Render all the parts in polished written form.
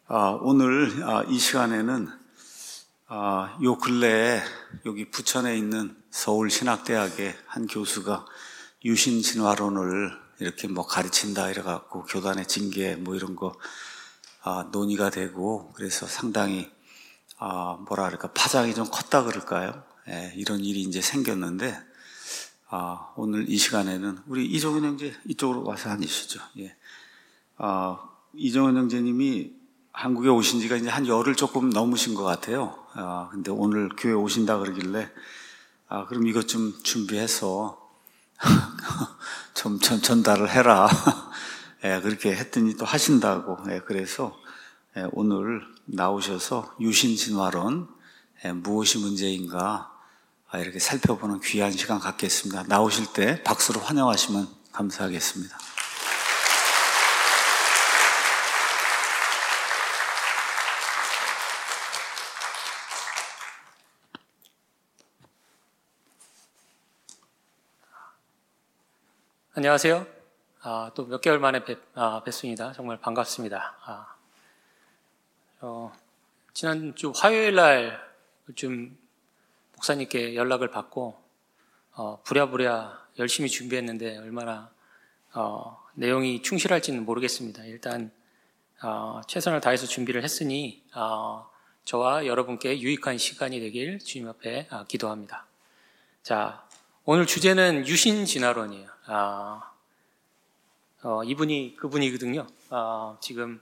오늘 이 시간에는 요 근래에 여기 부천에 있는 서울신학대학의 한 교수가 유신진화론을 이렇게 가르친다 이래갖고 교단의 징계 이런 거 논의가 되고, 그래서 상당히 파장이 좀 컸다 그럴까요? 이런 일이 이제 생겼는데, 오늘 이 시간에는 우리 이종현 형제 이쪽으로 와서 앉으시죠. 이종현 형제님이 한국에 오신 지가 이제 한 열흘 조금 넘으신 것 같아요. 근데 오늘 교회 오신다 그러길래, 그럼 이것 좀 준비해서 좀 전달을 해라. 그렇게 했더니 또 하신다고. 그래서 오늘 나오셔서 유신진화론, 무엇이 문제인가, 이렇게 살펴보는 귀한 시간 갖겠습니다. 나오실 때 박수로 환영하시면 감사하겠습니다. 안녕하세요. 또 몇 개월 만에 뵙습니다. 정말 반갑습니다. 지난주 화요일 날 좀 목사님께 연락을 받고 부랴부랴 열심히 준비했는데 얼마나 내용이 충실할지는 모르겠습니다. 일단 최선을 다해서 준비를 했으니 저와 여러분께 유익한 시간이 되길 주님 앞에 기도합니다. 자, 오늘 주제는 유신진화론이에요. 이분이 그분이거든요. 지금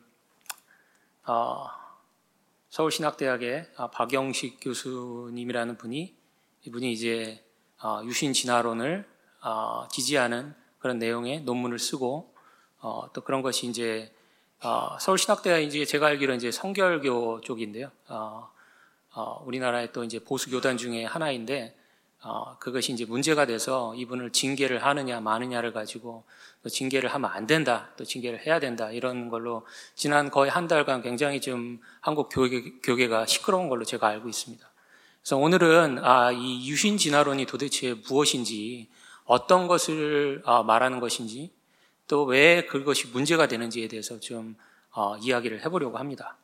서울신학대학의 박영식 교수님이라는 이분이 이제 유신진화론을 지지하는 그런 내용의 논문을 쓰고, 또 그런 것이 이제 서울신학대학이 이제 제가 알기로는 이제 성결교 쪽인데요. 우리나라의 또 이제 보수 교단 중에 하나인데, 그것이 이제 문제가 돼서 이분을 징계를 하느냐 마느냐를 가지고, 또 징계를 하면 안 된다, 또 징계를 해야 된다, 이런 걸로 지난 거의 한 달간 굉장히 좀 한국 교계가 시끄러운 걸로 제가 알고 있습니다. 그래서 오늘은 이 유신진화론이 도대체 무엇인지, 어떤 것을 말하는 것인지, 또 왜 그것이 문제가 되는지에 대해서 좀 이야기를 해보려고 합니다.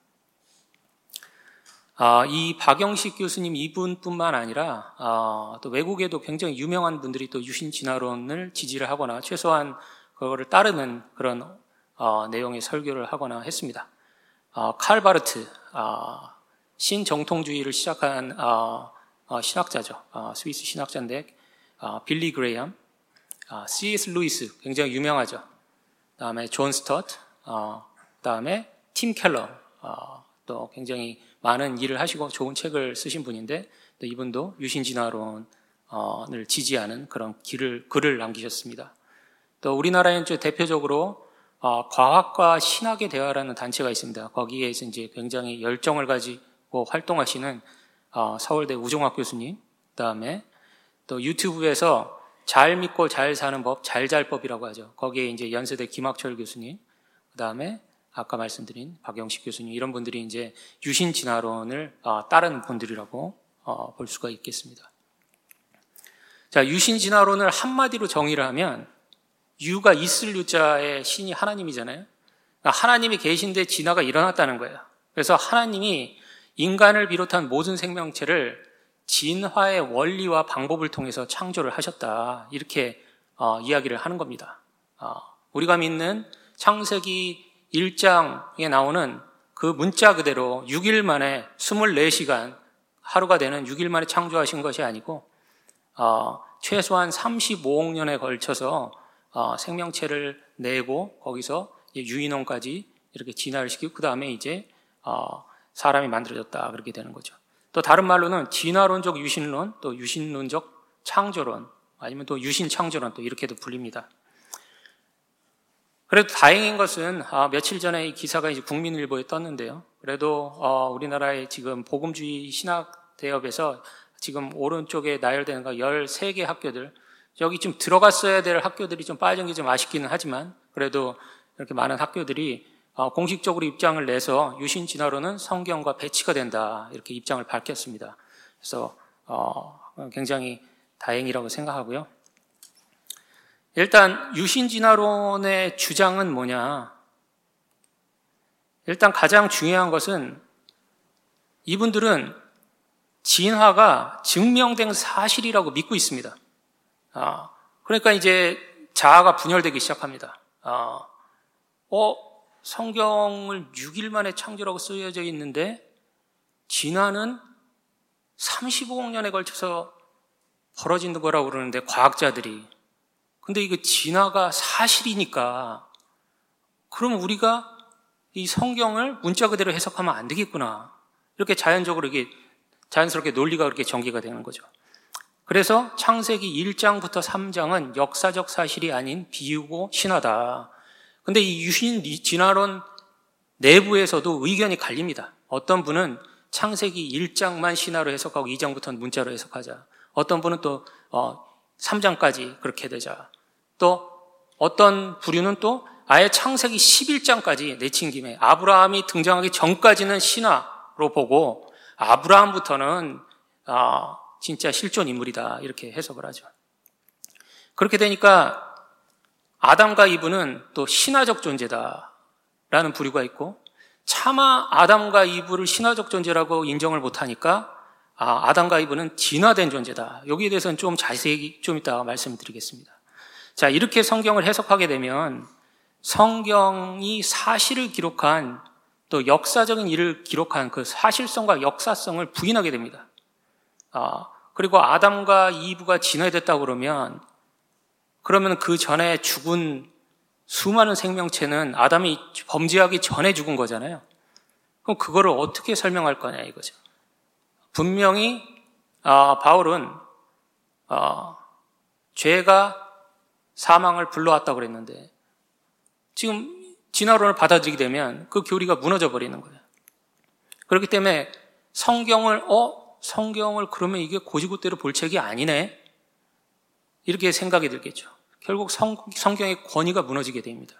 이 박영식 교수님 이분뿐만 아니라 또 외국에도 굉장히 유명한 분들이 또 유신진화론을 지지를 하거나 최소한 그거를 따르는 그런 내용의 설교를 하거나 했습니다. 칼 바르트, 신정통주의를 시작한 신학자죠. 스위스 신학자인데, 빌리 그레이엄, C.S. 루이스, 굉장히 유명하죠. 다음에 존 스터트, 다음에 팀 켈러, 또 굉장히 많은 일을 하시고 좋은 책을 쓰신 분인데, 또 이분도 유신진화론을 지지하는 그런 글을 남기셨습니다. 또 우리나라에는 대표적으로 과학과 신학의 대화라는 단체가 있습니다. 거기에서 이제 굉장히 열정을 가지고 활동하시는 서울대 우종학 교수님, 그다음에 또 유튜브에서 잘 믿고 잘 사는 법, 잘잘법이라고 하죠. 거기에 이제 연세대 김학철 교수님, 그다음에 아까 말씀드린 박영식 교수님, 이런 분들이 이제 유신진화론을 따르는 분들이라고 볼 수가 있겠습니다. 자, 유신진화론을 한마디로 정의를 하면, 유가 있을 유자의 신이 하나님이잖아요. 하나님이 계신데 진화가 일어났다는 거예요. 그래서 하나님이 인간을 비롯한 모든 생명체를 진화의 원리와 방법을 통해서 창조를 하셨다, 이렇게 이야기를 하는 겁니다. 우리가 믿는 창세기 1장에 나오는 그 문자 그대로 6일 만에 24시간, 하루가 되는 6일 만에 창조하신 것이 아니고, 최소한 35억 년에 걸쳐서 생명체를 내고 거기서 유인원까지 이렇게 진화를 시키고, 그 다음에 이제 사람이 만들어졌다, 그렇게 되는 거죠. 또 다른 말로는 진화론적 유신론, 또 유신론적 창조론, 아니면 또 유신창조론, 또 이렇게도 불립니다. 그래도 다행인 것은 며칠 전에 이 기사가 이제 국민일보에 떴는데요. 그래도 우리나라의 지금 복음주의 신학 대업에서 지금 오른쪽에 나열되는 거 13개 학교들, 여기 좀 들어갔어야 될 학교들이 좀 빠진 게 좀 아쉽기는 하지만, 그래도 이렇게 많은 학교들이 공식적으로 입장을 내서 유신진화론은 성경과 배치가 된다, 이렇게 입장을 밝혔습니다. 그래서 굉장히 다행이라고 생각하고요. 일단 유신진화론의 주장은 뭐냐? 일단 가장 중요한 것은 이분들은 진화가 증명된 사실이라고 믿고 있습니다. 그러니까 이제 자아가 분열되기 시작합니다. 성경을 6일 만에 창조라고 쓰여져 있는데 진화는 35억 년에 걸쳐서 벌어진 거라고 그러는데 과학자들이. 근데 이거 진화가 사실이니까 그럼 우리가 이 성경을 문자 그대로 해석하면 안 되겠구나. 이렇게 자연스럽게 논리가 그렇게 전개가 되는 거죠. 그래서 창세기 1장부터 3장은 역사적 사실이 아닌 비유고 신화다. 근데 이 유신 진화론 내부에서도 의견이 갈립니다. 어떤 분은 창세기 1장만 신화로 해석하고 2장부터는 문자로 해석하자. 어떤 분은 또 3장까지 그렇게 되자. 또 어떤 부류는 또 아예 창세기 11장까지 내친 김에 아브라함이 등장하기 전까지는 신화로 보고 아브라함부터는 진짜 실존 인물이다 이렇게 해석을 하죠. 그렇게 되니까 아담과 이브는 또 신화적 존재다라는 부류가 있고 차마 아담과 이브를 신화적 존재라고 인정을 못하니까 아담과 이브는 진화된 존재다. 여기에 대해서는 좀 자세히 좀 이따가 말씀드리겠습니다. 자, 이렇게 성경을 해석하게 되면 성경이 사실을 기록한 또 역사적인 일을 기록한 그 사실성과 역사성을 부인하게 됩니다. 그리고 아담과 이브가 진화됐다고 그러면 그 전에 죽은 수많은 생명체는 아담이 범죄하기 전에 죽은 거잖아요. 그럼 그거를 어떻게 설명할 거냐 이거죠. 분명히 바울은 죄가 사망을 불러왔다고 그랬는데 지금 진화론을 받아들이게 되면 그 교리가 무너져 버리는 거예요. 그렇기 때문에 성경을 그러면 이게 고지고대로 볼 책이 아니네 이렇게 생각이 들겠죠. 결국 성경의 권위가 무너지게 됩니다.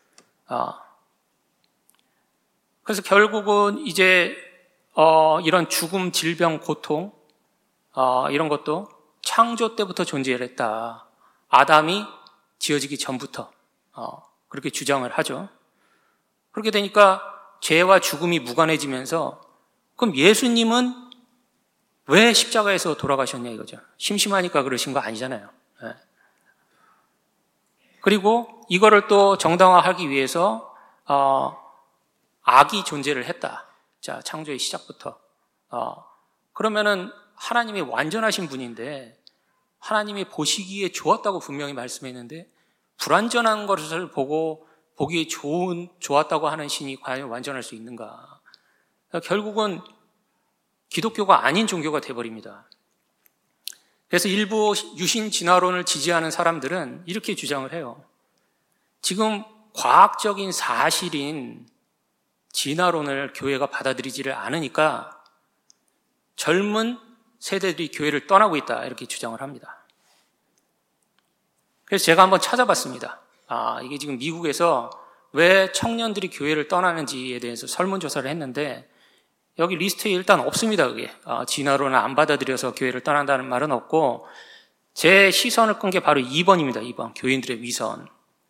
그래서 결국은 이제 이런 죽음, 질병, 고통 이런 것도 창조 때부터 존재했다. 아담이 지어지기 전부터 그렇게 주장을 하죠. 그렇게 되니까 죄와 죽음이 무관해지면서 그럼 예수님은 왜 십자가에서 돌아가셨냐 이거죠. 심심하니까 그러신 거 아니잖아요. 그리고 이거를 또 정당화하기 위해서 악이 존재를 했다. 자, 창조의 시작부터. 그러면은 하나님이 완전하신 분인데 하나님이 보시기에 좋았다고 분명히 말씀했는데 불완전한 것을 보기에 좋았다고 하는 신이 과연 완전할 수 있는가? 결국은 기독교가 아닌 종교가 돼버립니다. 그래서 일부 유신 진화론을 지지하는 사람들은 이렇게 주장을 해요. 지금 과학적인 사실인 진화론을 교회가 받아들이지를 않으니까 젊은 세대들이 교회를 떠나고 있다 이렇게 주장을 합니다. 그래서 제가 한번 찾아봤습니다. 이게 지금 미국에서 왜 청년들이 교회를 떠나는지에 대해서 설문조사를 했는데 여기 리스트에 일단 없습니다. 그게 진화론을 안 받아들여서 교회를 떠난다는 말은 없고 제 시선을 끈 게 바로 2번입니다. 2번 교인들의 위선.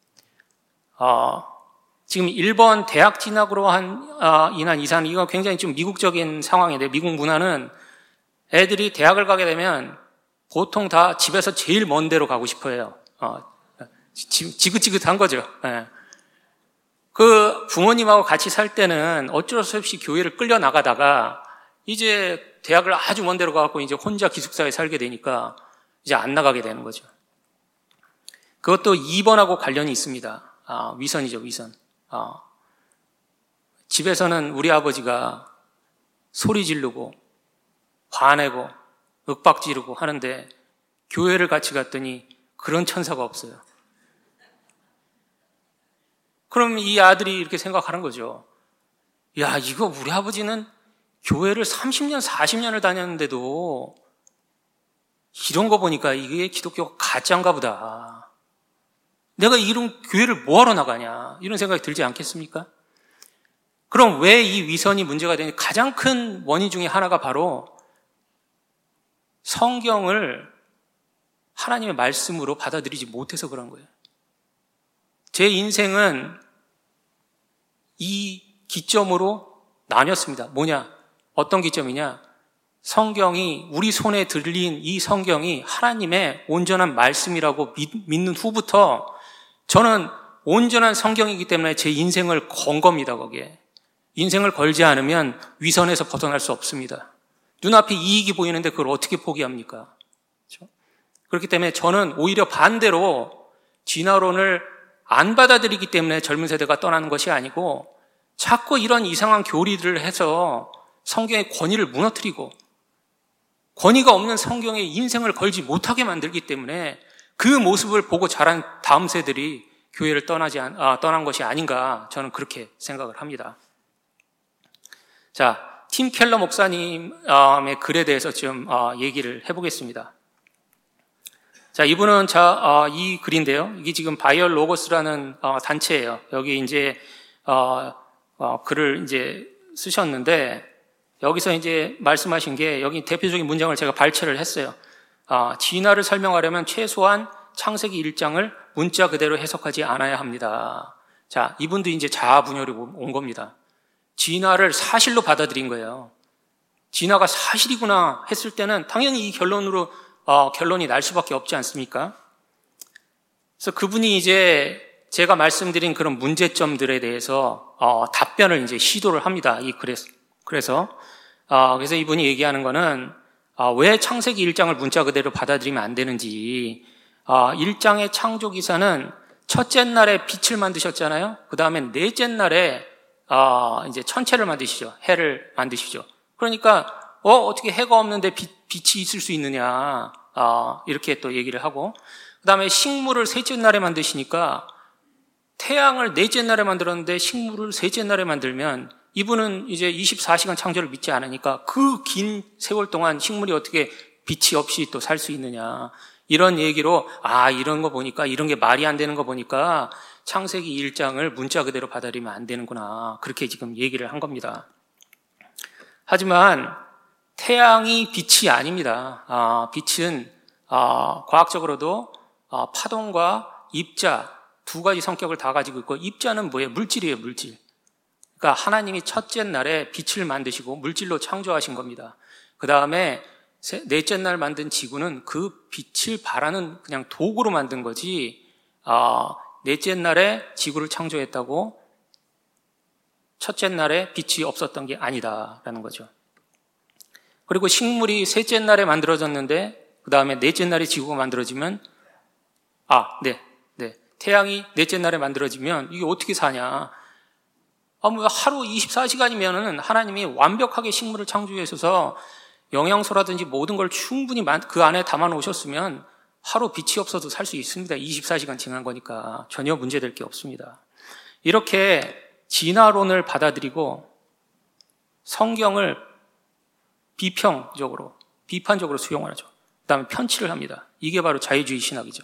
지금 일본 대학 진학으로 인한 이산 이거 굉장히 좀 미국적인 상황인데 미국 문화는 애들이 대학을 가게 되면 보통 다 집에서 제일 먼 데로 가고 싶어해요. 지긋지긋한 거죠. 그 부모님하고 같이 살 때는 어쩔 수 없이 교회를 끌려 나가다가 이제 대학을 아주 먼 데로 가고 이제 혼자 기숙사에 살게 되니까 이제 안 나가게 되는 거죠. 그것도 2번하고 관련이 있습니다. 위선이죠, 위선. 집에서는 우리 아버지가 소리 지르고 화내고 윽박 지르고 하는데 교회를 같이 갔더니 그런 천사가 없어요. 그럼 이 아들이 이렇게 생각하는 거죠. 야, 이거 우리 아버지는 교회를 30년, 40년을 다녔는데도 이런 거 보니까 이게 기독교가 가짜인가 보다. 내가 이런 교회를 뭐하러 나가냐 이런 생각이 들지 않겠습니까? 그럼 왜 이 위선이 문제가 되냐? 가장 큰 원인 중에 하나가 바로 성경을 하나님의 말씀으로 받아들이지 못해서 그런 거예요. 제 인생은 이 기점으로 나뉘었습니다. 뭐냐? 어떤 기점이냐? 성경이 우리 손에 들린 이 성경이 하나님의 온전한 말씀이라고 믿는 후부터 저는 온전한 성경이기 때문에 제 인생을 건 겁니다. 거기에. 인생을 걸지 않으면 위선에서 벗어날 수 없습니다. 눈앞에 이익이 보이는데 그걸 어떻게 포기합니까? 그렇죠? 그렇기 때문에 저는 오히려 반대로 진화론을 안 받아들이기 때문에 젊은 세대가 떠나는 것이 아니고 자꾸 이런 이상한 교리들을 해서 성경의 권위를 무너뜨리고 권위가 없는 성경에 인생을 걸지 못하게 만들기 때문에 그 모습을 보고 자란 다음 세들이 교회를 떠난 것이 아닌가 저는 그렇게 생각을 합니다. 자, 팀 켈러 목사님의 글에 대해서 좀 얘기를 해보겠습니다. 자, 이분은 이 글인데요. 이게 지금 바이얼 로고스라는 단체예요. 여기 이제 글을 이제 쓰셨는데 여기서 이제 말씀하신 게 여기 대표적인 문장을 제가 발췌를 했어요. 진화를 설명하려면 최소한 창세기 1장을 문자 그대로 해석하지 않아야 합니다. 자, 이분도 이제 자아분열이 온 겁니다. 진화를 사실로 받아들인 거예요. 진화가 사실이구나 했을 때는 당연히 이 결론이 날 수밖에 없지 않습니까? 그래서 그분이 이제 제가 말씀드린 그런 문제점들에 대해서 답변을 이제 시도를 합니다. 이 글에서. 그래서 이분이 얘기하는 거는 왜 창세기 1장을 문자 그대로 받아들이면 안 되는지 1장의 창조 기사는 첫째 날에 빛을 만드셨잖아요. 그 다음에 넷째 날에 이제 천체를 만드시죠. 해를 만드시죠. 그러니까 어떻게 해가 없는데 빛이 있을 수 있느냐 이렇게 또 얘기를 하고 그 다음에 식물을 셋째 날에 만드시니까 태양을 넷째 날에 만들었는데 식물을 셋째 날에 만들면 이분은 이제 24시간 창조를 믿지 않으니까 그 긴 세월 동안 식물이 어떻게 빛이 없이 또 살 수 있느냐 이런 얘기로 이런 거 보니까 이런 게 말이 안 되는 거 보니까 창세기 1장을 문자 그대로 받아들이면 안 되는구나 그렇게 지금 얘기를 한 겁니다. 하지만 태양이 빛이 아닙니다. 빛은 과학적으로도 파동과 입자 두 가지 성격을 다 가지고 있고 입자는 뭐예요? 물질이에요, 물질. 그러니까 하나님이 첫째 날에 빛을 만드시고 물질로 창조하신 겁니다. 그 다음에 넷째 날 만든 지구는 그 빛을 발하는 그냥 도구로 만든 거지 넷째 날에 지구를 창조했다고 첫째 날에 빛이 없었던 게 아니다라는 거죠. 그리고 식물이 셋째 날에 만들어졌는데 그 다음에 넷째 날에 지구가 만들어지면 태양이 넷째 날에 만들어지면 이게 어떻게 사냐? 하루 24시간이면은 하나님이 완벽하게 식물을 창조해서 영양소라든지 모든 걸 충분히 그 안에 담아 놓으셨으면 하루 빛이 없어도 살 수 있습니다. 24시간 지난 거니까 전혀 문제될 게 없습니다. 이렇게 진화론을 받아들이고 성경을 비판적으로 수용을 하죠. 그 다음에 편취를 합니다. 이게 바로 자유주의 신학이죠.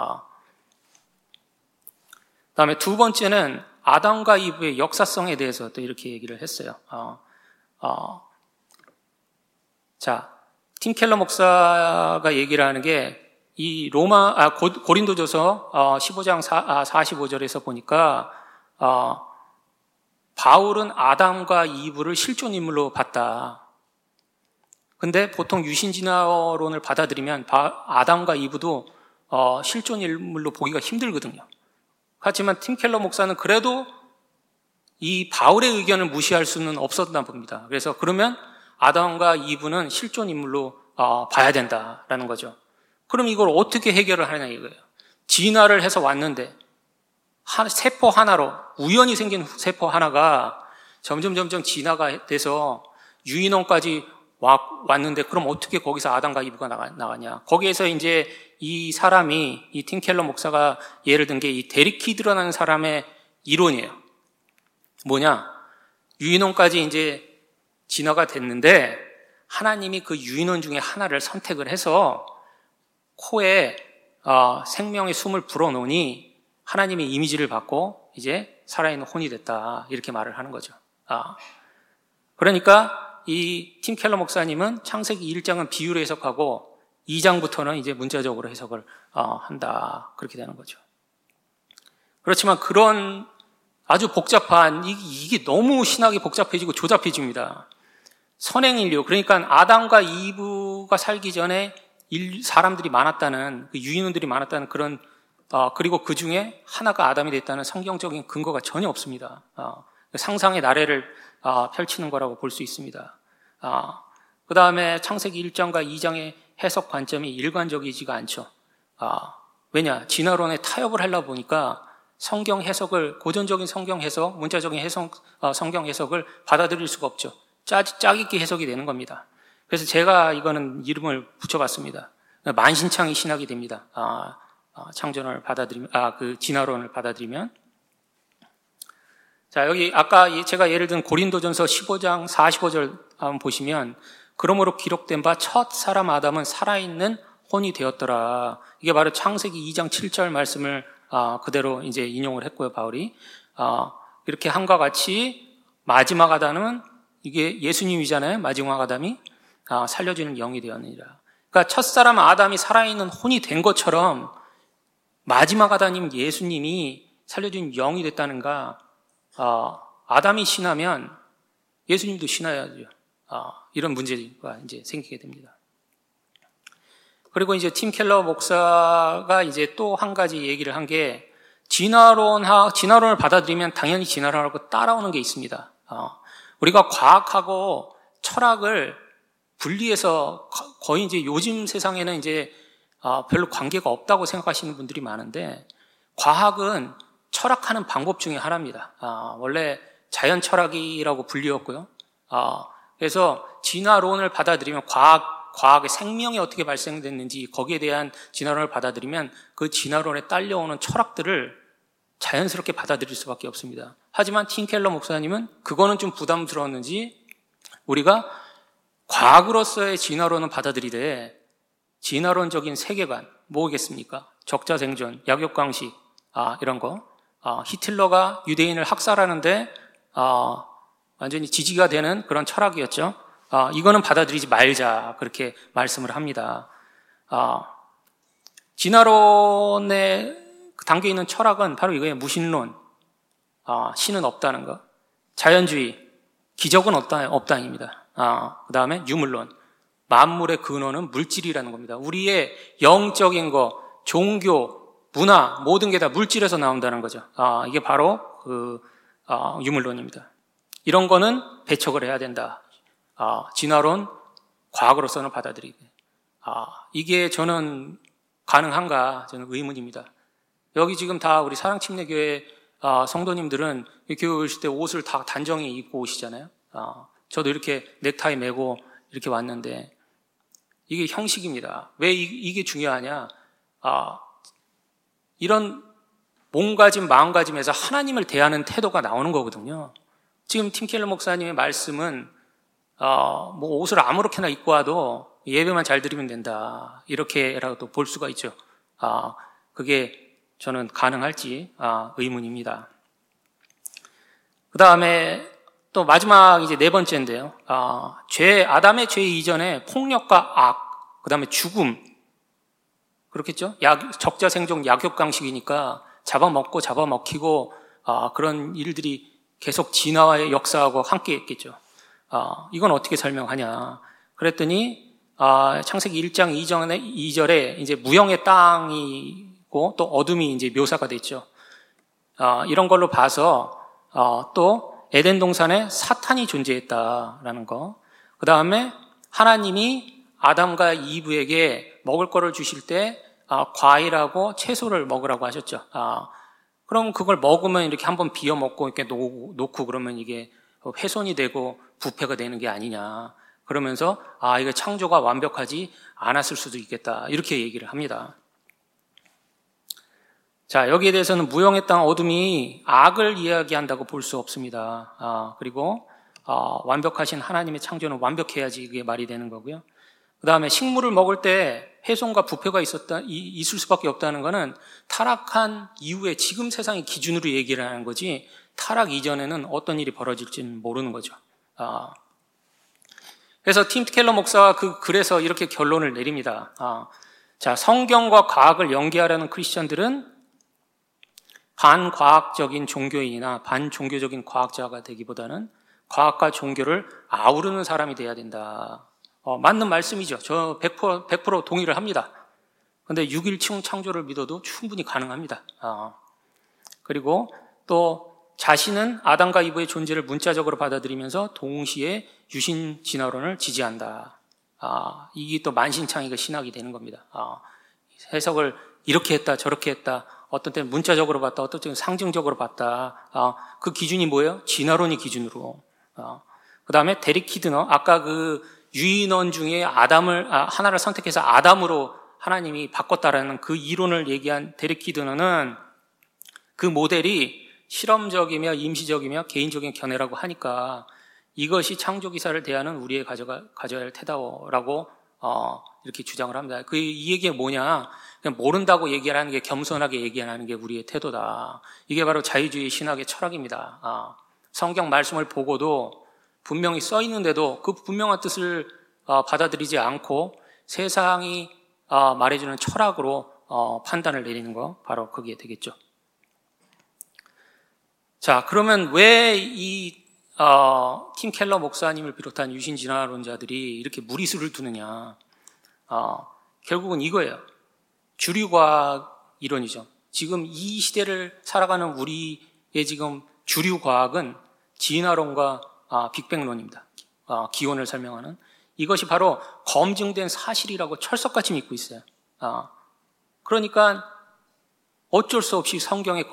그 다음에 두 번째는 아담과 이브의 역사성에 대해서 또 이렇게 얘기를 했어요. 자, 팀 켈러 목사가 얘기를 하는 게 이 고린도전서 15장 45절에서 보니까 바울은 아담과 이브를 실존 인물로 봤다. 근데 보통 유신진화론을 받아들이면 아담과 이브도 실존 인물로 보기가 힘들거든요. 하지만 팀 켈러 목사는 그래도 이 바울의 의견을 무시할 수는 없었나 봅니다. 그래서 그러면 아담과 이브는 실존 인물로 봐야 된다라는 거죠. 그럼 이걸 어떻게 해결을 하냐 이거예요. 진화를 해서 왔는데 세포 하나로 우연히 생긴 세포 하나가 점점 진화가 돼서 유인원까지 왔는데 그럼 어떻게 거기서 아담과 이브가 나가냐. 거기에서 이제 이 팀 켈러 목사가 예를 든 게 이 데릭 키드라는 사람의 이론이에요. 뭐냐? 유인원까지 이제 진화가 됐는데 하나님이 그 유인원 중에 하나를 선택을 해서 코에 생명의 숨을 불어넣으니 하나님의 이미지를 받고 이제 살아있는 혼이 됐다. 이렇게 말을 하는 거죠. 그러니까 이 팀 켈러 목사님은 창세기 1장은 비유로 해석하고 2장부터는 이제 문자적으로 해석을 한다. 그렇게 되는 거죠. 그렇지만 그런 아주 복잡한, 이게 너무 신학이 복잡해지고 조잡해집니다. 선행인류, 그러니까 아담과 이브가 살기 전에 사람들이 많았다는, 유인원들이 많았다는 그런, 그리고 그 중에 하나가 아담이 됐다는 성경적인 근거가 전혀 없습니다. 상상의 나래를 펼치는 거라고 볼 수 있습니다. 그 다음에 창세기 1장과 2장의 해석 관점이 일관적이지가 않죠. 왜냐? 진화론에 타협을 하려고 보니까 성경 해석을, 고전적인 성경 해석, 문자적인 성경 해석을 받아들일 수가 없죠. 짜깁기 해석이 되는 겁니다. 그래서 제가 이거는 이름을 붙여봤습니다. 만신창이 신학이 됩니다. 창조론을 받아들이면, 그 진화론을 받아들이면. 자, 여기 아까 제가 예를 든 고린도전서 15장 45절 한번 보시면, 그러므로 기록된 바 첫 사람 아담은 살아있는 혼이 되었더라. 이게 바로 창세기 2장 7절 말씀을 그대로 이제 인용을 했고요, 바울이. 이렇게 함과 같이 마지막 아담은 이게 예수님이잖아요. 마지막 아담이 살려주는 영이 되었느니라. 그러니까 첫사람 아담이 살아있는 혼이 된 것처럼 마지막 아담님 예수님이 살려주는 영이 됐다는가. 아담이 신하면 예수님도 신하야죠. 이런 문제가 이제 생기게 됩니다. 그리고 이제 팀 켈러 목사가 이제 또 한 가지 얘기를 한 게, 진화론을 받아들이면 당연히 진화론하고 따라오는 게 있습니다. 우리가 과학하고 철학을 분리해서 거의 이제 요즘 세상에는 이제 별로 관계가 없다고 생각하시는 분들이 많은데, 과학은 철학하는 방법 중에 하나입니다. 원래 자연 철학이라고 불리웠고요. 그래서 진화론을 받아들이면 과학의 생명이 어떻게 발생됐는지 거기에 대한 진화론을 받아들이면 그 진화론에 딸려오는 철학들을 자연스럽게 받아들일 수밖에 없습니다. 하지만 팀 켈러 목사님은 그거는 좀 부담스러웠는지 우리가 과학으로서의 진화론은 받아들이되 진화론적인 세계관 뭐겠습니까? 적자생존, 약육강식 이런 거, 히틀러가 유대인을 학살하는데 완전히 지지가 되는 그런 철학이었죠. 이거는 받아들이지 말자 그렇게 말씀을 합니다. 진화론에 담겨 있는 철학은 바로 이거예요. 무신론, 신은 없다는 거, 자연주의, 기적은 없다입니다. 그 다음에 유물론, 만물의 근원은 물질이라는 겁니다. 우리의 영적인 거, 종교, 문화 모든 게 다 물질에서 나온다는 거죠. 이게 바로 그 유물론입니다. 이런 거는 배척을 해야 된다. 진화론, 과학으로서는 받아들이게. 이게 저는 가능한가? 저는 의문입니다. 여기 지금 다 우리 사랑침례교회 성도님들은 교회 오실 때 옷을 다 단정히 입고 오시잖아요. 저도 이렇게 넥타이 메고 이렇게 왔는데 이게 형식입니다. 왜 이게 중요하냐? 이런 몸가짐, 마음가짐에서 하나님을 대하는 태도가 나오는 거거든요. 지금 팀 켈러 목사님의 말씀은 뭐 옷을 아무렇게나 입고 와도 예배만 잘 드리면 된다 이렇게라도 볼 수가 있죠. 그게 저는 가능할지 의문입니다. 그 다음에 또 마지막 이제 네 번째인데요. 아담의 죄 이전에 폭력과 악, 그 다음에 죽음, 그렇겠죠? 적자생존 약육강식이니까 잡아먹고 잡아먹히고 그런 일들이 계속 진화의 역사하고 함께 했겠죠. 이건 어떻게 설명하냐? 그랬더니 창세기 1장 2절에 이제 무형의 땅이고 또 어둠이 이제 묘사가 됐죠. 이런 걸로 봐서 또 에덴 동산에 사탄이 존재했다라는 거. 그 다음에 하나님이 아담과 이브에게 먹을 거를 주실 때 과일하고 채소를 먹으라고 하셨죠. 그럼 그걸 먹으면 이렇게 한번 비워 먹고 이렇게 놓고 그러면 이게 훼손이 되고 부패가 되는 게 아니냐. 그러면서 이거 창조가 완벽하지 않았을 수도 있겠다. 이렇게 얘기를 합니다. 자, 여기에 대해서는 무형의 땅 어둠이 악을 이야기한다고 볼 수 없습니다. 그리고 완벽하신 하나님의 창조는 완벽해야지 이게 말이 되는 거고요. 그 다음에 식물을 먹을 때 훼손과 부패가 있을 수밖에 없다는 것은 타락한 이후에 지금 세상의 기준으로 얘기를 하는 거지 타락 이전에는 어떤 일이 벌어질지는 모르는 거죠. 그래서 팀 켈러 목사가 그 글에서 이렇게 결론을 내립니다. 자, 성경과 과학을 연계하려는 크리스천들은 반과학적인 종교인이나 반종교적인 과학자가 되기보다는 과학과 종교를 아우르는 사람이 돼야 된다. 맞는 말씀이죠. 저 100% 동의를 합니다. 그런데 6.1층 창조를 믿어도 충분히 가능합니다. 그리고 또 자신은 아담과 이브의 존재를 문자적으로 받아들이면서 동시에 유신 진화론을 지지한다. 이게 또 만신창이가 신학이 되는 겁니다. 해석을 이렇게 했다 저렇게 했다. 어떤 때는 문자적으로 봤다. 어떤 때는 상징적으로 봤다. 그 기준이 뭐예요? 진화론이 기준으로. 그 다음에 데릭 키드너, 아까 그 유인원 중에 하나를 선택해서 아담으로 하나님이 바꿨다라는 그 이론을 얘기한 데릭 키드너는 그 모델이 실험적이며 임시적이며 개인적인 견해라고 하니까 이것이 창조기사를 대하는 우리의 가져야 할 태도라고 이렇게 주장을 합니다. 이 얘기가 뭐냐? 그냥 모른다고 얘기하는 게, 겸손하게 얘기하는 게 우리의 태도다. 이게 바로 자유주의 신학의 철학입니다. 성경 말씀을 보고도 분명히 써 있는데도 그 분명한 뜻을 받아들이지 않고 세상이 말해주는 철학으로 판단을 내리는 거, 바로 그게 되겠죠. 자, 그러면 왜 이 팀 켈러 목사님을 비롯한 유신 진화론자들이 이렇게 무리수를 두느냐? 결국은 이거예요. 주류과학 이론이죠. 지금 이 시대를 살아가는 우리의 지금 주류과학은 진화론과 빅뱅론입니다. 기원을 설명하는. 이것이 바로 검증된 사실이라고 철석같이 믿고 있어요. 그러니까 어쩔 수 없이 성경을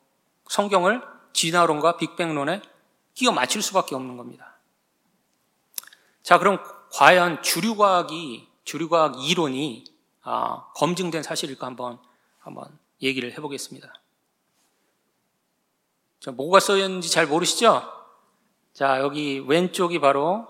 진화론과 빅뱅론에 끼워 맞출 수밖에 없는 겁니다. 자, 그럼 과연 주류과학 이론이 검증된 사실일까 한번 얘기를 해보겠습니다. 자, 뭐가 써있는지 잘 모르시죠? 자, 여기 왼쪽이 바로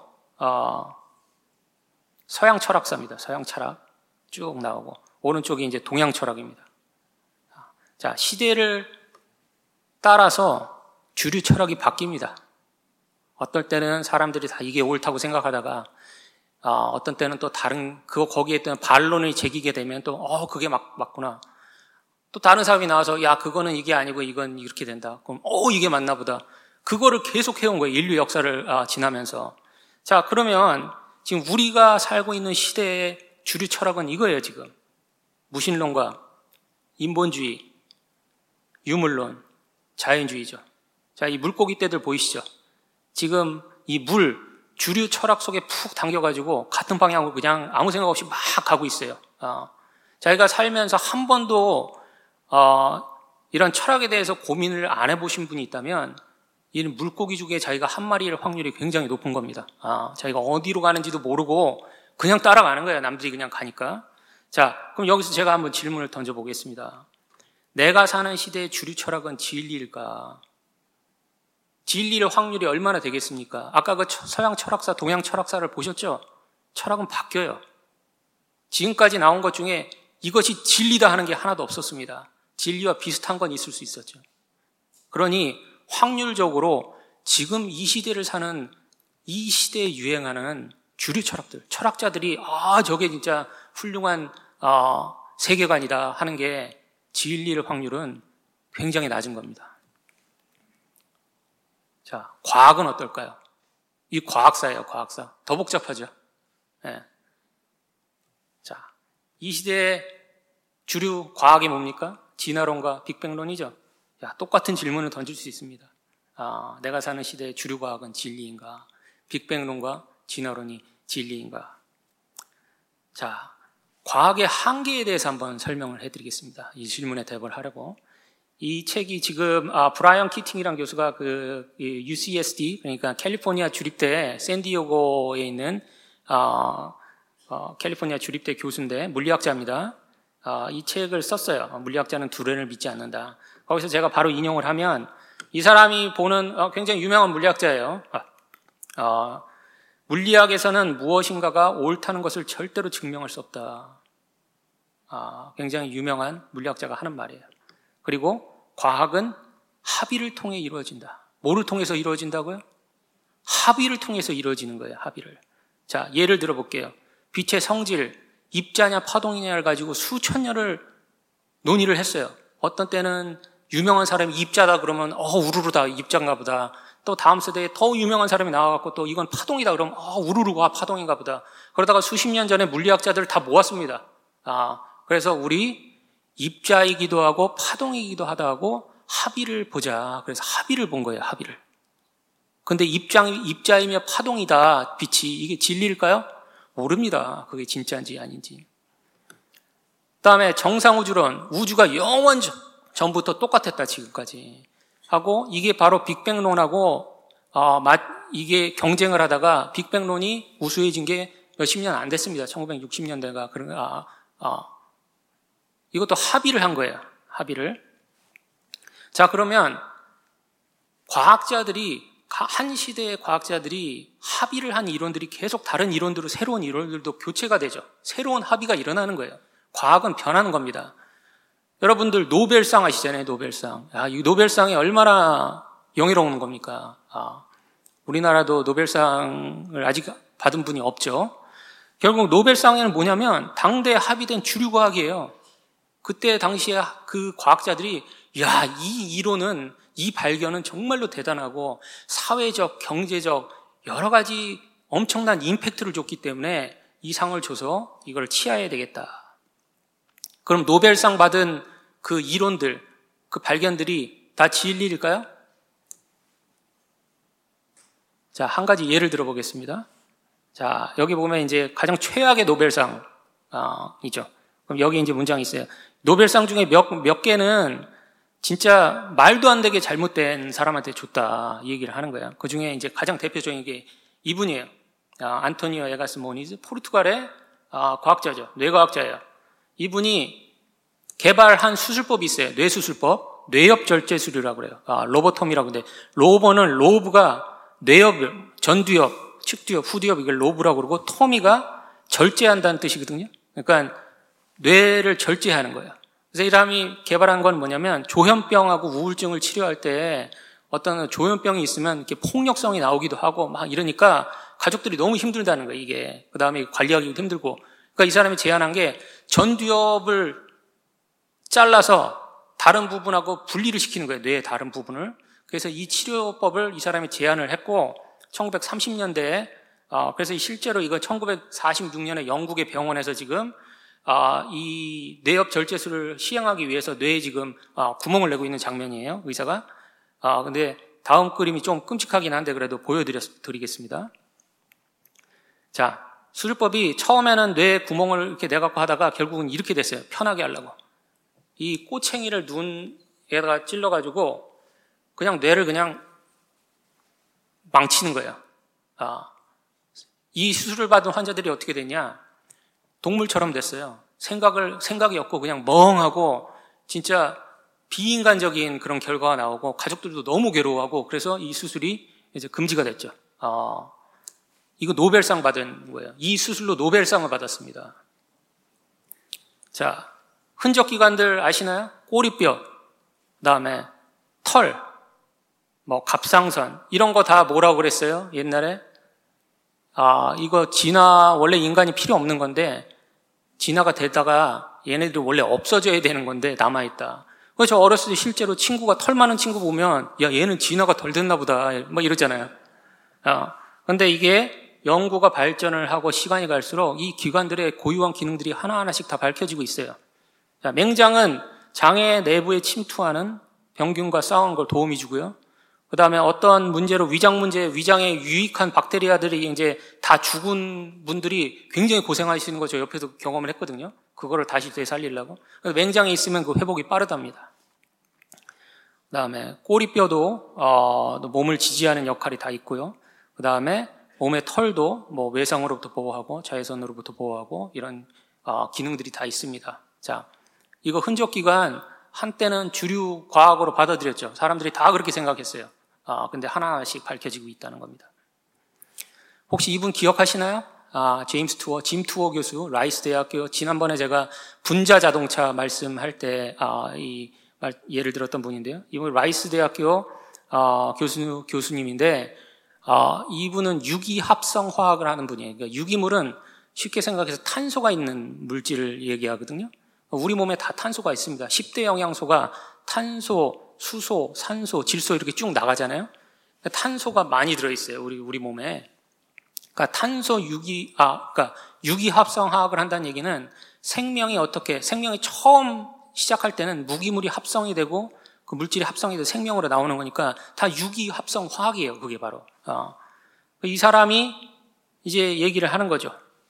서양 철학사입니다. 서양 철학 쭉 나오고 오른쪽이 이제 동양 철학입니다. 자, 시대를 따라서 주류 철학이 바뀝니다. 어떨 때는 사람들이 다 이게 옳다고 생각하다가 어떤 때는 또 다른 거기에 있던 반론을 제기게 되면 또 그게 맞구나. 또 다른 사람이 나와서 야 그거는 이게 아니고 이건 이렇게 된다. 그럼 이게 맞나 보다. 그거를 계속 해온 거예요. 인류 역사를 지나면서. 자, 그러면 지금 우리가 살고 있는 시대의 주류 철학은 이거예요. 지금 무신론과 인본주의, 유물론, 자연주의죠. 자, 이 물고기 떼들 보이시죠? 지금 이 주류 철학 속에 푹 당겨가지고 같은 방향으로 그냥 아무 생각 없이 막 가고 있어요. 자기가 살면서 한 번도 이런 철학에 대해서 고민을 안 해보신 분이 있다면 이 물고기 중에 자기가 한 마리일 확률이 굉장히 높은 겁니다. 자기가 어디로 가는지도 모르고 그냥 따라가는 거예요. 남들이 그냥 가니까. 자, 그럼 여기서 제가 한번 질문을 던져보겠습니다. 내가 사는 시대의 주류 철학은 진리일까? 진리일 확률이 얼마나 되겠습니까? 아까 그 서양 철학사, 동양 철학사를 보셨죠? 철학은 바뀌어요. 지금까지 나온 것 중에 이것이 진리다 하는 게 하나도 없었습니다. 진리와 비슷한 건 있을 수 있었죠. 그러니 확률적으로 지금 이 시대를 사는 이 시대에 유행하는 주류 철학들, 철학자들이 저게 진짜 훌륭한 세계관이다 하는 게 진리일 확률은 굉장히 낮은 겁니다. 자, 과학은 어떨까요? 이 과학사예요, 과학사. 더 복잡하죠. 네. 자, 이 시대의 주류 과학이 뭡니까? 진화론과 빅뱅론이죠. 야, 똑같은 질문을 던질 수 있습니다. 내가 사는 시대의 주류 과학은 진리인가? 빅뱅론과 진화론이 진리인가? 자, 과학의 한계에 대해서 한번 설명을 해드리겠습니다. 이 질문에 대답을 하려고. 이 책이 지금 브라이언 키팅이라는 교수가 그 UCSD, 그러니까 캘리포니아 주립대 샌디에고에 있는 캘리포니아 주립대 교수인데 물리학자입니다. 이 책을 썼어요. 물리학자는 두려움을 믿지 않는다. 거기서 제가 바로 인용을 하면 이 사람이 보는 굉장히 유명한 물리학자예요. 물리학에서는 무엇인가가 옳다는 것을 절대로 증명할 수 없다. 굉장히 유명한 물리학자가 하는 말이에요. 그리고 과학은 합의를 통해 이루어진다. 뭐를 통해서 이루어진다고요? 합의를 통해서 이루어지는 거예요. 합의를. 자, 예를 들어볼게요. 빛의 성질, 입자냐 파동이냐를 가지고 수천 년을 논의를 했어요. 어떤 때는 유명한 사람이 입자다 그러면 우르르다 입자인가 보다. 또 다음 세대에 더 유명한 사람이 나와갖고 또 이건 파동이다 그러면 우르르가 파동인가 보다. 그러다가 수십 년 전에 물리학자들을 다 모았습니다. 그래서 우리 입자이기도 하고 파동이기도 하다고 합의를 보자. 그래서 합의를 본 거예요. 합의를. 근데 입자이며 파동이다. 빛이 이게 진리일까요? 모릅니다. 그게 진짜인지 아닌지. 그다음에 정상우주론, 우주가 영원 전부터 똑같았다 지금까지 하고, 이게 바로 빅뱅론하고 이게 경쟁을 하다가 빅뱅론이 우수해진 게 몇십 년 안 됐습니다. 1960년대가 이것도 합의를 한 거예요. 합의를. 자, 그러면 한 시대의 과학자들이 합의를 한 이론들이 계속 다른 이론들로 새로운 이론들도 교체가 되죠. 새로운 합의가 일어나는 거예요. 과학은 변하는 겁니다. 여러분들 노벨상 아시잖아요. 노벨상. 이 노벨상이 얼마나 영예로운 겁니까? 우리나라도 노벨상을 아직 받은 분이 없죠. 결국 노벨상에는 뭐냐면 당대 합의된 주류과학이에요. 그때 당시에 그 과학자들이 이 이론은, 이 발견은 정말로 대단하고 사회적, 경제적 여러 가지 엄청난 임팩트를 줬기 때문에 이 상을 줘서 이걸 취하해야 되겠다. 그럼 노벨상 받은 그 이론들, 그 발견들이 다 진리일까요? 자, 한 가지 예를 들어보겠습니다. 자, 여기 보면 이제 가장 최악의 노벨상이죠. 그럼 여기 이제 문장이 있어요. 노벨상 중에 몇 개는 진짜 말도 안 되게 잘못된 사람한테 줬다, 이 얘기를 하는 거예요. 그 중에 이제 가장 대표적인 게 이분이에요. 안토니오 에가스 모니즈, 포르투갈의 과학자죠. 뇌과학자예요. 이분이 개발한 수술법이 있어요. 뇌수술법. 뇌엽절제술이라고 그래요. 로보톰이라고. 근데 로브가 뇌엽, 전두엽, 측두엽, 후두엽, 이걸 로브라고 그러고, 토미가 절제한다는 뜻이거든요. 그러니까 뇌를 절제하는 거예요. 그래서 이 사람이 개발한 건 뭐냐면, 조현병하고 우울증을 치료할 때 어떤 조현병이 있으면 이렇게 폭력성이 나오기도 하고 막 이러니까 가족들이 너무 힘들다는 거예요, 이게. 그 다음에 관리하기도 힘들고. 그러니까 이 사람이 제안한 게 전두엽을 잘라서 다른 부분하고 분리를 시키는 거예요, 뇌의 다른 부분을. 그래서 이 치료법을 이 사람이 제안을 했고, 1930년대에, 그래서 실제로 이거 1946년에 영국의 병원에서 지금 이 뇌엽 절제술을 시행하기 위해서 뇌에 지금 구멍을 내고 있는 장면이에요, 의사가. 근데 다음 그림이 좀 끔찍하긴 한데 그래도 보여드리겠습니다. 자, 수술법이 처음에는 뇌에 구멍을 이렇게 내갖고 하다가 결국은 이렇게 됐어요. 편하게 하려고. 이 꼬챙이를 눈에다가 찔러가지고 그냥 뇌를 그냥 망치는 거예요. 이 수술을 받은 환자들이 어떻게 됐냐? 동물처럼 됐어요. 생각이 없고 그냥 멍하고 진짜 비인간적인 그런 결과가 나오고 가족들도 너무 괴로워하고 그래서 이 수술이 이제 금지가 됐죠. 이거 노벨상 받은 거예요. 이 수술로 노벨상을 받았습니다. 자, 흔적 기관들 아시나요? 꼬리뼈, 그다음에 털, 갑상선 이런 거 다 뭐라고 그랬어요? 옛날에 이거 진화 원래 인간이 필요 없는 건데 진화가 되다가 얘네들이 원래 없어져야 되는 건데 남아있다. 그래서 저 어렸을 때 실제로 친구가 털 많은 친구 보면 얘는 진화가 덜 됐나 보다 이러잖아요. 근데 이게 연구가 발전을 하고 시간이 갈수록 이 기관들의 고유한 기능들이 하나하나씩 다 밝혀지고 있어요. 자, 맹장은 장의 내부에 침투하는 병균과 싸우는 걸 도움이 주고요. 그 다음에 어떤 문제로 위장에 유익한 박테리아들이 이제 다 죽은 분들이 굉장히 고생하시는 거 저 옆에서 경험을 했거든요. 그거를 다시 되살리려고. 그래서 맹장에 있으면 그 회복이 빠르답니다. 그 다음에 꼬리뼈도 몸을 지지하는 역할이 다 있고요. 그 다음에 몸의 털도 외상으로부터 보호하고 자외선으로부터 보호하고 이런 기능들이 다 있습니다. 자, 이거 흔적기관 한때는 주류 과학으로 받아들였죠. 사람들이 다 그렇게 생각했어요. 근데 하나씩 밝혀지고 있다는 겁니다. 혹시 이분 기억하시나요? 짐 투어 교수, 라이스 대학교. 지난번에 제가 분자 자동차 말씀할 때 예를 들었던 분인데요. 이분 라이스 대학교 교수님인데 이분은 유기합성화학을 하는 분이에요. 그러니까 유기물은 쉽게 생각해서 탄소가 있는 물질을 얘기하거든요. 우리 몸에 다 탄소가 있습니다. 10대 영양소가 탄소, 수소, 산소, 질소 이렇게 쭉 나가잖아요. 탄소가 많이 들어있어요. 우리 몸에. 그러니까 그러니까 유기합성화학을 한다는 얘기는 생명이 처음 시작할 때는 무기물이 합성이 되고 그 물질이 합성이 돼서 생명으로 나오는 거니까 다 유기합성화학이에요. 그게 바로. 이 사람이 이제 얘기를 하는 거죠.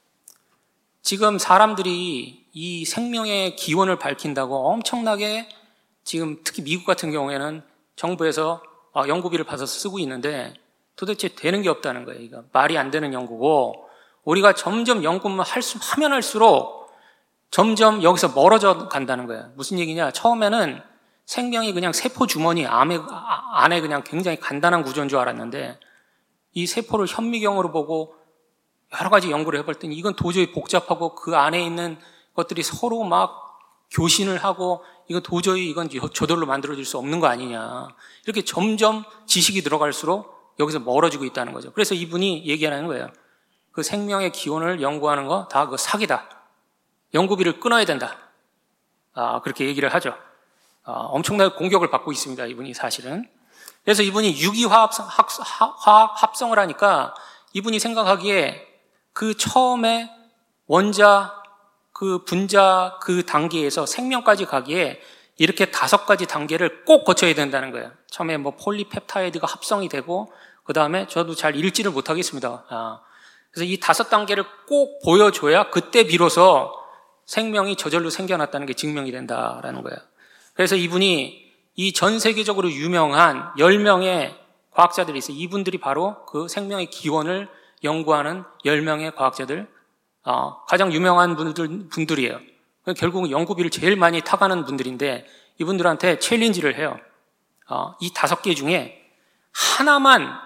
지금 사람들이 이 생명의 기원을 밝힌다고 엄청나게 지금 특히 미국 같은 경우에는 정부에서 연구비를 받아서 쓰고 있는데 도대체 되는 게 없다는 거예요. 이거 말이 안 되는 연구고 우리가 점점 연구만 하면 할수록 점점 여기서 멀어져 간다는 거예요. 무슨 얘기냐? 처음에는 생명이 그냥 세포 주머니 안에 그냥 굉장히 간단한 구조인 줄 알았는데 이 세포를 현미경으로 보고 여러 가지 연구를 해봤더니 이건 도저히 복잡하고 그 안에 있는 것들이 서로 막 교신을 하고 이건 저절로 만들어질 수 없는 거 아니냐. 이렇게 점점 지식이 들어갈수록 여기서 멀어지고 있다는 거죠. 그래서 이분이 얘기하는 거예요. 그 생명의 기원을 연구하는 거 다 그 사기다. 연구비를 끊어야 된다. 그렇게 얘기를 하죠. 엄청나게 공격을 받고 있습니다. 이분이 사실은. 그래서 이분이 유기화학 합성을 하니까 이분이 생각하기에 그 처음에 원자, 그 분자 그 단계에서 생명까지 가기에 이렇게 5가지 단계를 꼭 거쳐야 된다는 거예요. 처음에 폴리펩타이드가 합성이 되고 그 다음에 저도 잘 읽지를 못하겠습니다. 그래서 이 5단계를 꼭 보여줘야 그때 비로소 생명이 저절로 생겨났다는 게 증명이 된다라는 거예요. 그래서 이분이 이 전 세계적으로 유명한 10명의 과학자들이 있어요. 이분들이 바로 그 생명의 기원을 연구하는 10명의 과학자들, 가장 유명한 분들이에요. 결국 연구비를 제일 많이 타가는 분들인데 이분들한테 챌린지를 해요. 이 5개 중에 하나만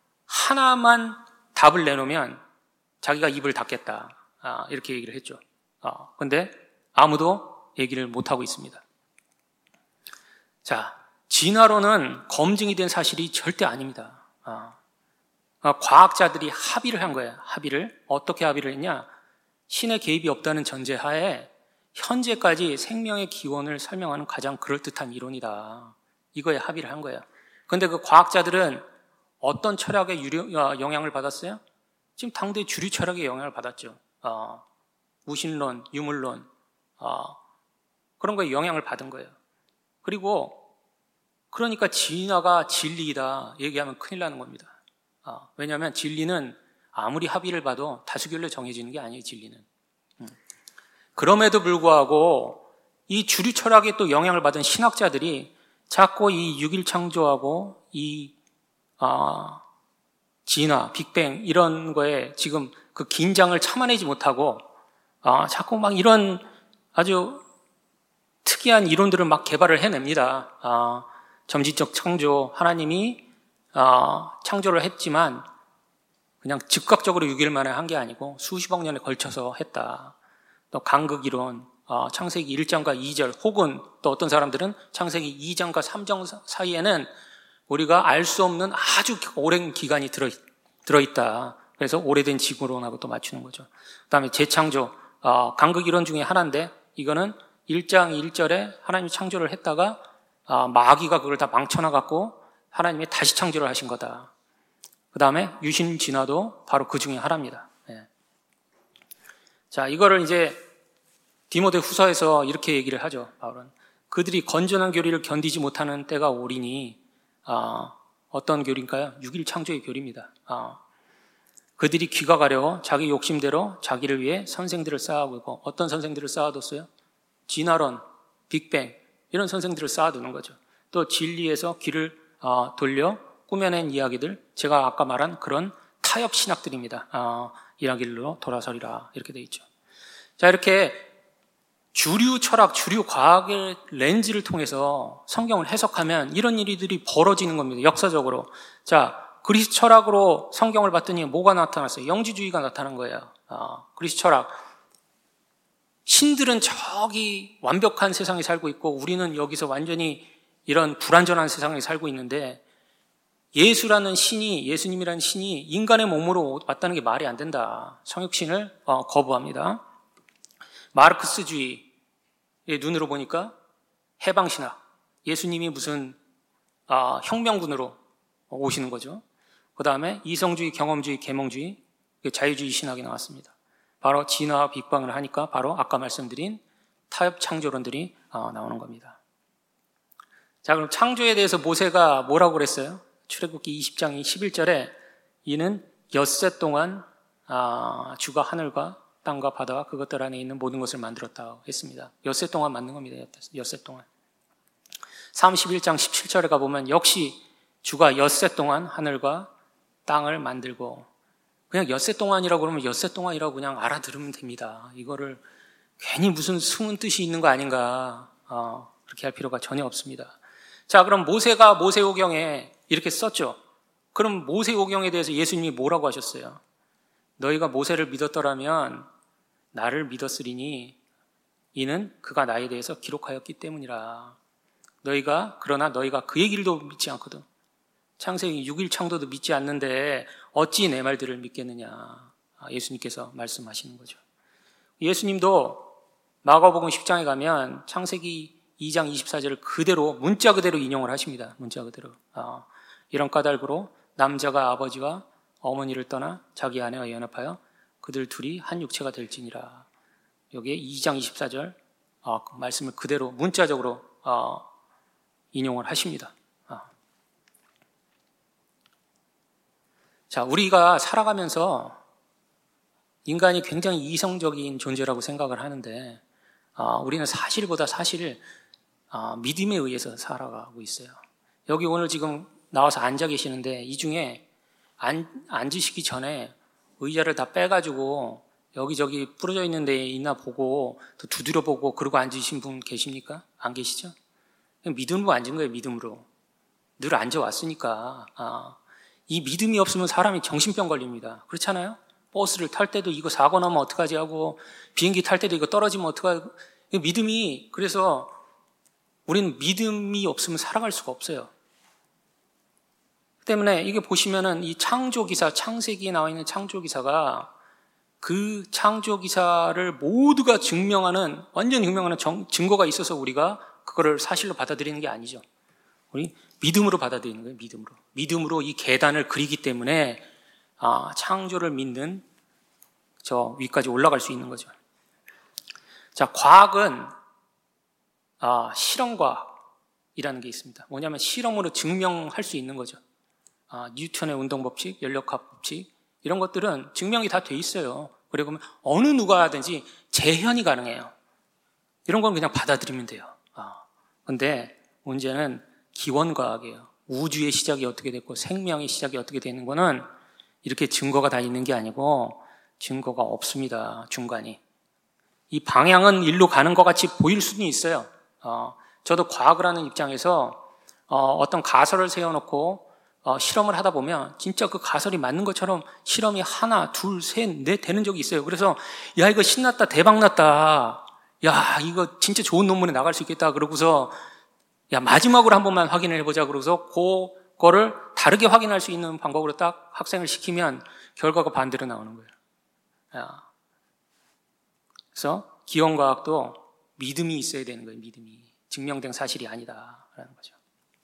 답을 내놓으면 자기가 입을 닫겠다. 이렇게 얘기를 했죠. 근데 아무도 얘기를 못하고 있습니다. 자, 진화론은 검증이 된 사실이 절대 아닙니다. 과학자들이 합의를 한 거예요. 어떻게 합의를 했냐? 신의 개입이 없다는 전제하에 현재까지 생명의 기원을 설명하는 가장 그럴듯한 이론이다. 이거에 합의를 한 거예요. 그런데 그 과학자들은 어떤 철학의 영향을 받았어요? 지금 당대 주류 철학의 영향을 받았죠. 무신론, 유물론, 그런 거에 영향을 받은 거예요. 그러니까 진화가 진리이다 얘기하면 큰일 나는 겁니다. 왜냐하면 진리는 아무리 합의를 봐도 다수결로 정해지는 게 아니에요, 진리는. 그럼에도 불구하고 이 주류 철학에 또 영향을 받은 신학자들이 자꾸 이 6.1 창조하고 이 진화, 빅뱅 이런 거에 지금 그 긴장을 참아내지 못하고 자꾸 막 이런 아주 특이한 이론들을 막 개발을 해냅니다. 점진적 창조, 하나님이 창조를 했지만 그냥 즉각적으로 6일만에 한 게 아니고 수십억 년에 걸쳐서 했다. 또 간극 이론, 창세기 1장과 2절 혹은 또 어떤 사람들은 창세기 2장과 3장 사이에는 우리가 알 수 없는 아주 오랜 기간이 들어있다. 그래서 오래된 지구론하고 또 맞추는 거죠. 그 다음에 재창조, 간극 이론 중에 하나인데 이거는 1장 1절에 하나님이 창조를 했다가 마귀가 그걸 다 망쳐놔갖고 하나님이 다시 창조를 하신 거다. 그 다음에 유신 진화도 바로 그 중에 하나입니다. 네. 자, 이거를 이제 디모데 후서에서 이렇게 얘기를 하죠. 바울은 그들이 건전한 교리를 견디지 못하는 때가 오리니 어떤 교리인가요? 6.1 창조의 교리입니다. 그들이 귀가 가려워 자기 욕심대로 자기를 위해 선생들을 쌓아오고 있고 어떤 선생들을 쌓아뒀어요? 진화론, 빅뱅 이런 선생들을 쌓아두는 거죠. 또 진리에서 귀를 돌려 꾸며낸 이야기들, 제가 아까 말한 그런 타협 신학들입니다. 이야기로 돌아서리라 이렇게 돼 있죠. 자, 이렇게 주류 철학, 주류 과학의 렌즈를 통해서 성경을 해석하면 이런 일들이 벌어지는 겁니다. 역사적으로. 자, 그리스 철학으로 성경을 봤더니 뭐가 나타났어요? 영지주의가 나타난 거예요. 그리스 철학. 신들은 저기 완벽한 세상에 살고 있고 우리는 여기서 완전히 이런 불완전한 세상에 살고 있는데 예수님이라는 신이 인간의 몸으로 왔다는 게 말이 안 된다. 성육신을 거부합니다. 마르크스주의의 눈으로 보니까 해방신학, 예수님이 무슨 혁명군으로 오시는 거죠. 그 다음에 이성주의, 경험주의, 계몽주의, 자유주의 신학이 나왔습니다. 바로 진화와 빅방을 하니까 바로 아까 말씀드린 타협 창조론들이 나오는 겁니다. 자, 그럼 창조에 대해서 모세가 뭐라고 그랬어요? 출애굽기 20장 11절에 이는 엿새 동안 주가 하늘과 땅과 바다와 그것들 안에 있는 모든 것을 만들었다고 했습니다. 엿새 동안 만든 겁니다. 엿새 동안. 31장 17절에 가보면 역시 주가 엿새 동안 하늘과 땅을 만들고, 그냥 엿새 동안이라고 그러면 엿새 동안이라고 그냥 알아들으면 됩니다. 이거를 괜히 무슨 숨은 뜻이 있는 거 아닌가, 그렇게 할 필요가 전혀 없습니다. 자, 그럼 모세가 모세오경에 이렇게 썼죠. 그럼 모세오경에 대해서 예수님이 뭐라고 하셨어요? 너희가 모세를 믿었더라면 나를 믿었으리니 이는 그가 나에 대해서 기록하였기 때문이라. 그러나 너희가 그 얘기도 믿지 않거든. 창세기 6일 창조도 믿지 않는데 어찌 내 말들을 믿겠느냐. 예수님께서 말씀하시는 거죠. 예수님도 마가복음 10장에 가면 창세기 2장 24절을 그대로 문자 그대로 인용을 하십니다. 문자 그대로. 이런 까닭으로 남자가 아버지와 어머니를 떠나 자기 아내와 연합하여 그들 둘이 한 육체가 될지니라. 여기에 2장 24절 그 말씀을 그대로 문자적으로 인용을 하십니다. 자, 우리가 살아가면서 인간이 굉장히 이성적인 존재라고 생각을 하는데 우리는 사실보다 사실을 믿음에 의해서 살아가고 있어요. 여기 오늘 지금 나와서 앉아 계시는데 이 중에 앉으시기 전에 의자를 다 빼가지고 여기저기 부러져 있는 데 있나 보고 또 두드려 보고 그러고 앉으신 분 계십니까? 안 계시죠? 그냥 믿음으로 앉은 거예요. 믿음으로. 늘 앉아왔으니까. 이 믿음이 없으면 사람이 정신병 걸립니다. 그렇잖아요? 버스를 탈 때도 이거 사고 나면 어떡하지 하고 비행기 탈 때도 이거 떨어지면 어떡하지. 믿음이, 그래서 우리는 믿음이 없으면 살아갈 수가 없어요. 그 때문에 이게 보시면은 이 창조기사, 창세기에 나와 있는 창조기사가 그 창조기사를 모두가 증명하는, 완전 증명하는 증거가 있어서 우리가 그거를 사실로 받아들이는 게 아니죠. 우리 믿음으로 받아들이는 거예요. 믿음으로 이 계단을 그리기 때문에 창조를 믿는 저 위까지 올라갈 수 있는 거죠. 자, 과학은 실험과학이라는 게 있습니다. 뭐냐면 실험으로 증명할 수 있는 거죠. 뉴턴의 운동법칙, 연력학 법칙 이런 것들은 증명이 다 돼 있어요. 그리고 어느 누가 하든지 재현이 가능해요. 이런 건 그냥 받아들이면 돼요. 근데 문제는 기원과학이에요. 우주의 시작이 어떻게 됐고 생명의 시작이 어떻게 되는 거는 이렇게 증거가 다 있는 게 아니고 증거가 없습니다. 중간이. 이 방향은 일로 가는 것 같이 보일 수는 있어요. 저도 과학을 하는 입장에서 어떤 가설을 세워놓고 실험을 하다 보면 진짜 그 가설이 맞는 것처럼 실험이 하나, 둘, 셋, 넷 되는 적이 있어요. 그래서 야, 이거 신났다, 대박났다. 야, 이거 진짜 좋은 논문에 나갈 수 있겠다. 그러고서 야, 마지막으로 한 번만 확인을 해보자. 그러고서 그거를 다르게 확인할 수 있는 방법으로 딱 학생을 시키면 결과가 반대로 나오는 거예요. 그래서 기원과학도 믿음이 있어야 되는 거예요. 믿음이. 증명된 사실이 아니다라는 거죠.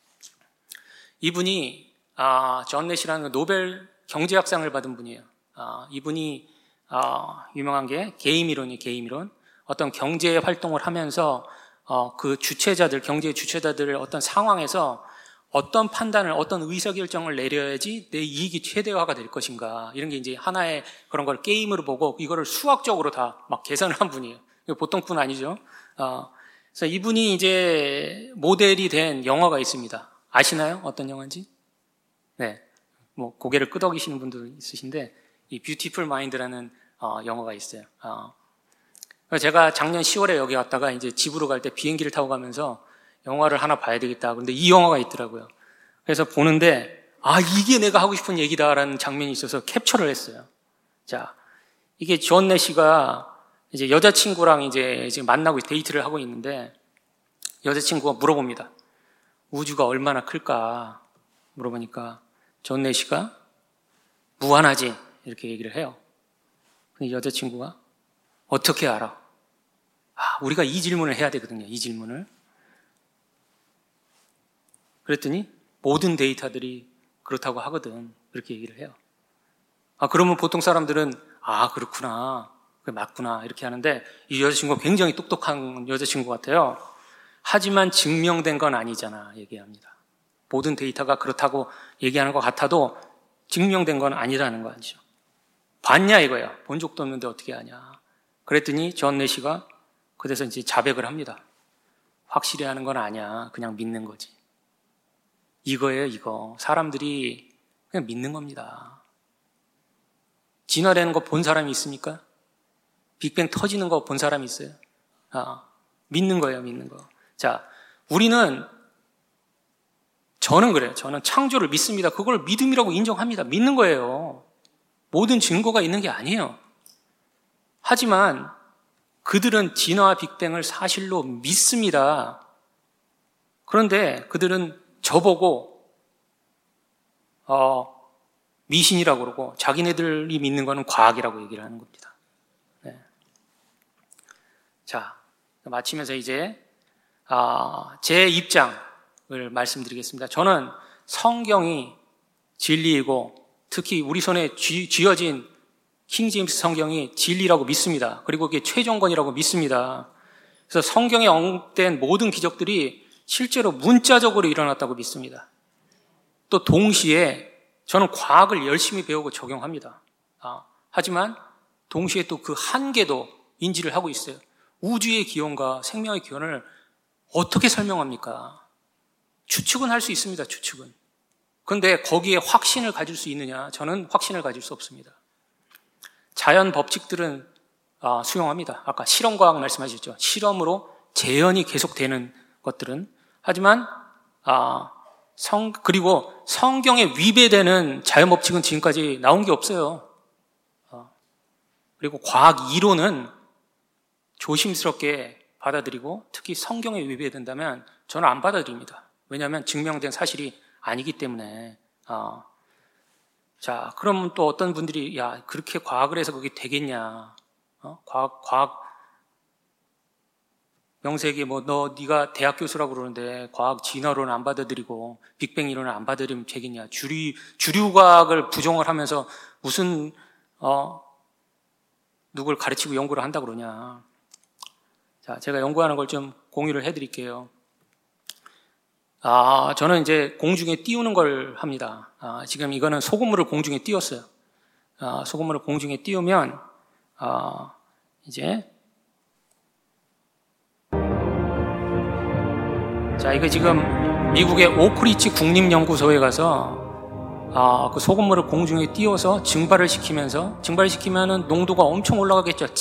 이분이 존 내시라는 노벨 경제학상을 받은 분이에요. 이분이 유명한 게 게임이론이에요. 게임이론. 어떤 경제 활동을 하면서 그 주체자들, 경제 주체자들을 어떤 상황에서 어떤 판단을, 어떤 의사결정을 내려야지 내 이익이 최대화가 될 것인가. 이런 게 이제 하나의 그런 걸 게임으로 보고 이거를 수학적으로 다 막 계산을 한 분이에요. 보통 분 아니죠. 그래서 이분이 이제 모델이 된 영화가 있습니다. 아시나요? 어떤 영화인지? 네. 뭐 고개를 끄덕이시는 분들 있으신데 이 뷰티풀 마인드라는 영화가 있어요. 제가 작년 10월에 여기 왔다가 이제 집으로 갈 때 비행기를 타고 가면서 영화를 하나 봐야 되겠다. 근데 이 영화가 있더라고요. 그래서 보는데 이게 내가 하고 싶은 얘기다라는 장면이 있어서 캡처를 했어요. 자, 이게 존 내시가 이제 여자친구랑 이제 지금 만나고 데이트를 하고 있는데 여자친구가 물어봅니다. 우주가 얼마나 클까? 물어보니까 존 내시가 무한하지 이렇게 얘기를 해요. 근데 여자친구가 어떻게 알아? 우리가 이 질문을 해야 되거든요. 이 질문을. 그랬더니 모든 데이터들이 그렇다고 하거든. 그렇게 얘기를 해요. 그러면 보통 사람들은 그렇구나. 그게 맞구나. 이렇게 하는데 이 여자친구가 굉장히 똑똑한 여자친구 같아요. 하지만 증명된 건 아니잖아. 얘기합니다. 모든 데이터가 그렇다고 얘기하는 것 같아도 증명된 건 아니라는 거 아니죠. 봤냐 이거야. 본 적도 없는데 어떻게 아냐. 그랬더니 존 내시가 그래서 이제 자백을 합니다. 확실히 하는 건 아니야. 그냥 믿는 거지. 이거예요, 이거. 사람들이 그냥 믿는 겁니다. 진화되는 거 본 사람이 있습니까? 빅뱅 터지는 거 본 사람이 있어요? 믿는 거예요, 믿는 거. 자, 저는 그래요. 저는 창조를 믿습니다. 그걸 믿음이라고 인정합니다. 믿는 거예요. 모든 증거가 있는 게 아니에요. 하지만 그들은 진화와 빅뱅을 사실로 믿습니다. 그런데 그들은 저보고 미신이라고 그러고 자기네들이 믿는 거는 과학이라고 얘기를 하는 겁니다. 네. 자, 마치면서 이제 제 입장을 말씀드리겠습니다. 저는 성경이 진리이고 특히 우리 손에 쥐어진 킹제임스 성경이 진리라고 믿습니다. 그리고 그게 최종권이라고 믿습니다. 그래서 성경에 언급된 모든 기적들이 실제로 문자적으로 일어났다고 믿습니다. 또 동시에 저는 과학을 열심히 배우고 적용합니다. 하지만 동시에 또 그 한계도 인지를 하고 있어요. 우주의 기원과 생명의 기원을 어떻게 설명합니까? 추측은 할 수 있습니다. 추측은. 그런데 거기에 확신을 가질 수 있느냐? 저는 확신을 가질 수 없습니다. 자연 법칙들은 수용합니다. 아까 실험과학 말씀하셨죠. 실험으로 재현이 계속되는 것들은. 하지만 그리고 성경에 위배되는 자연 법칙은 지금까지 나온 게 없어요. 그리고 과학 이론은 조심스럽게 받아들이고 특히 성경에 위배된다면 저는 안 받아들입니다. 왜냐하면 증명된 사실이 아니기 때문에. 자, 그러면 또 어떤 분들이 그렇게 과학을 해서 그게 되겠냐? 과학 명색이 네가 대학 교수라고 그러는데 과학 진화론은 안 받아들이고 빅뱅 이론을 안 받아들이면 되겠냐? 주류 과학을 부정을 하면서 무슨 누굴 가르치고 연구를 한다 그러냐? 자, 제가 연구하는 걸 좀 공유를 해드릴게요. 저는 이제 공중에 띄우는 걸 합니다. 지금 이거는 소금물을 공중에 띄웠어요. 소금물을 공중에 띄우면, 자, 이거 지금 미국의 오크리치 국립연구소에 가서, 그 소금물을 공중에 띄워서 증발을 시키면은 농도가 엄청 올라가겠죠.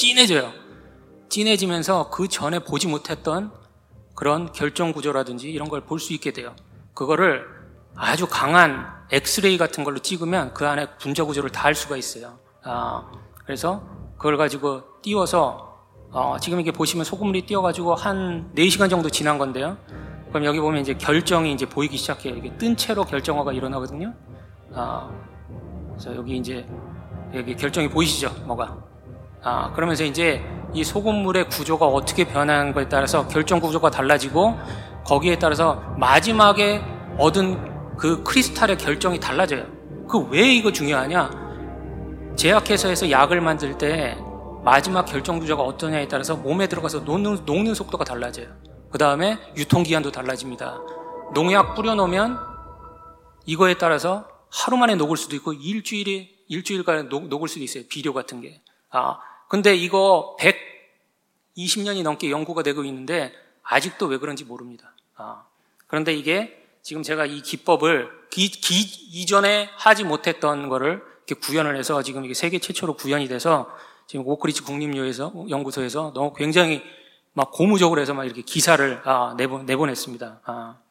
진해지면서 그 전에 보지 못했던 그런 결정 구조라든지 이런 걸 볼 수 있게 돼요. 그거를 아주 강한 엑스레이 같은 걸로 찍으면 그 안에 분자 구조를 다 알 수가 있어요. 그래서 그걸 가지고 띄워서 지금 이게 보시면 소금물이 띄어가지고 한 4시간 정도 지난 건데요. 그럼 여기 보면 이제 결정이 이제 보이기 시작해요. 이게 뜬 채로 결정화가 일어나거든요. 그래서 여기 결정이 보이시죠? 그러면서 이제 이 소금물의 구조가 어떻게 변하는 거에 따라서 결정 구조가 달라지고 거기에 따라서 마지막에 얻은 그 크리스탈의 결정이 달라져요. 왜 이거 중요하냐? 제약회사에서 약을 만들 때 마지막 결정 구조가 어떠냐에 따라서 몸에 들어가서 녹는 속도가 달라져요. 그 다음에 유통기한도 달라집니다. 농약 뿌려놓으면 이거에 따라서 하루 만에 녹을 수도 있고 일주일간 녹을 수도 있어요. 비료 같은 게. 근데 이거 120년이 넘게 연구가 되고 있는데 아직도 왜 그런지 모릅니다. 그런데 이게 지금 제가 이 기법을 이전에 하지 못했던 거를 이렇게 구현을 해서 지금 이게 세계 최초로 구현이 돼서 지금 오크리치 국립연구소에서 너무 굉장히 막 고무적으로 해서 막 이렇게 기사를 내보냈습니다.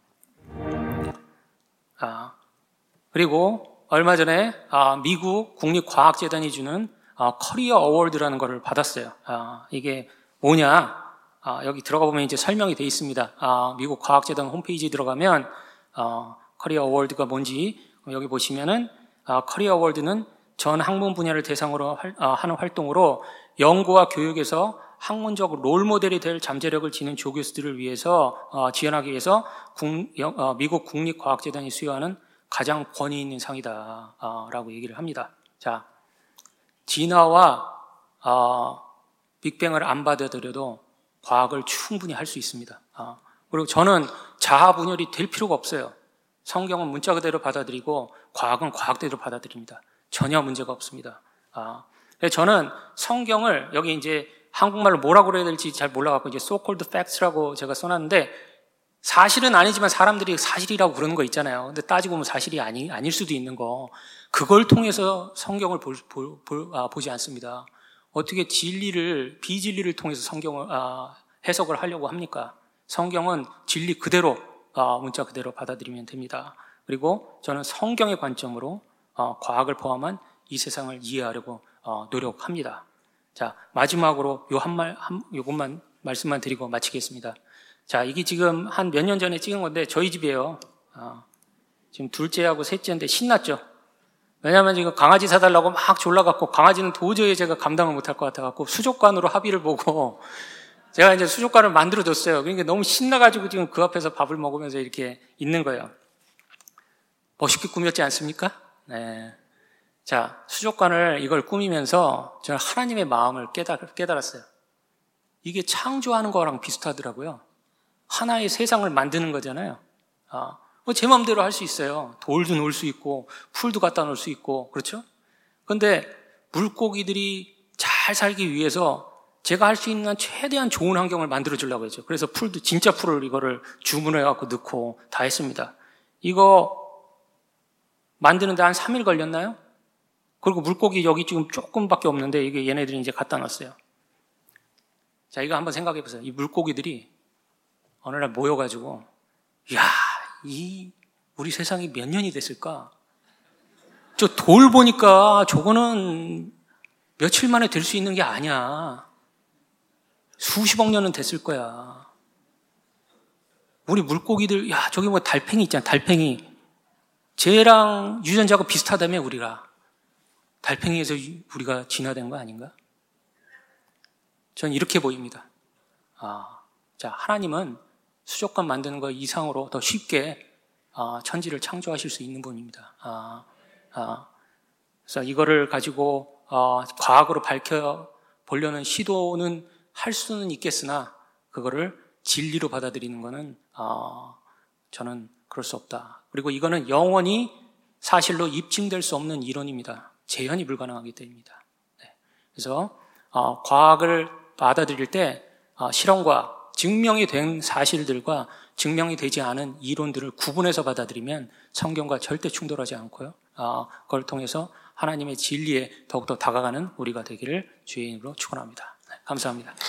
그리고 얼마 전에 미국 국립과학재단이 주는 커리어 어워드라는 거를 받았어요. 이게 뭐냐? 여기 들어가 보면 이제 설명이 돼 있습니다. 미국 과학재단 홈페이지에 들어가면 커리어 어워드가 뭔지 여기 보시면은 커리어 어워드는 전 학문 분야를 대상으로 하는 활동으로 연구와 교육에서 학문적 롤모델이 될 잠재력을 지닌 조교수들을 위해서 지원하기 위해서 미국 국립과학재단이 수여하는 가장 권위 있는 상이다라고 얘기를 합니다. 자, 진화와 빅뱅을 안 받아들여도 과학을 충분히 할 수 있습니다. 그리고 저는 자아 분열이 될 필요가 없어요. 성경은 문자 그대로 받아들이고 과학은 과학대로 받아들입니다. 전혀 문제가 없습니다. 저는 성경을 여기 이제 한국말로 뭐라고 그래야 될지 잘 몰라갖고 이제 so-called facts라고 제가 써놨는데 사실은 아니지만 사람들이 사실이라고 그러는 거 있잖아요. 근데 따지고 보면 사실이 아닐 수도 있는 거. 그걸 통해서 성경을 보지 않습니다. 어떻게 비진리를 통해서 성경을 해석을 하려고 합니까? 성경은 진리 그대로 문자 그대로 받아들이면 됩니다. 그리고 저는 성경의 관점으로 과학을 포함한 이 세상을 이해하려고 노력합니다. 자, 마지막으로 요것만 말씀만 드리고 마치겠습니다. 자, 이게 지금 한 몇 년 전에 찍은 건데 저희 집이에요. 지금 둘째하고 셋째인데 신났죠. 왜냐하면 지금 강아지 사달라고 막 졸라갖고 강아지는 도저히 제가 감당을 못할 것 같아갖고 수족관으로 합의를 보고 제가 이제 수족관을 만들어줬어요. 그러니까 너무 신나가지고 지금 그 앞에서 밥을 먹으면서 이렇게 있는 거예요. 멋있게 꾸몄지 않습니까? 네. 자, 수족관을 이걸 꾸미면서 저는 하나님의 마음을 깨달았어요. 이게 창조하는 거랑 비슷하더라고요. 하나의 세상을 만드는 거잖아요. 제 마음대로 할 수 있어요. 돌도 놓을 수 있고 풀도 갖다 놓을 수 있고 그렇죠? 그런데 물고기들이 잘 살기 위해서 제가 할 수 있는 최대한 좋은 환경을 만들어 주려고 했죠. 그래서 진짜 풀을 이거를 주문해 갖고 넣고 다 했습니다. 이거 만드는데 한 3일 걸렸나요? 그리고 물고기 여기 지금 조금밖에 없는데 이게 얘네들이 이제 갖다 놨어요. 자, 이거 한번 생각해 보세요. 이 물고기들이 어느 날 모여가지고 우리 세상이 몇 년이 됐을까? 저 돌 보니까 저거는 며칠 만에 될 수 있는 게 아니야. 수십억 년은 됐을 거야. 우리 물고기들, 저기 뭐 달팽이 있잖아, 달팽이. 쟤랑 유전자가 비슷하다며, 우리가. 달팽이에서 우리가 진화된 거 아닌가? 전 이렇게 보입니다. 자, 하나님은 수족관 만드는 거 이상으로 더 쉽게 천지를 창조하실 수 있는 분입니다. 그래서 이거를 가지고 과학으로 밝혀보려는 시도는 할 수는 있겠으나 그거를 진리로 받아들이는 거는 저는 그럴 수 없다. 그리고 이거는 영원히 사실로 입증될 수 없는 이론입니다. 재현이 불가능하기 때문입니다. 네. 그래서 과학을 받아들일 때 실험과 증명이 된 사실들과 증명이 되지 않은 이론들을 구분해서 받아들이면 성경과 절대 충돌하지 않고요. 그걸 통해서 하나님의 진리에 더욱더 다가가는 우리가 되기를 주의 이름으로 축원합니다. 네, 감사합니다.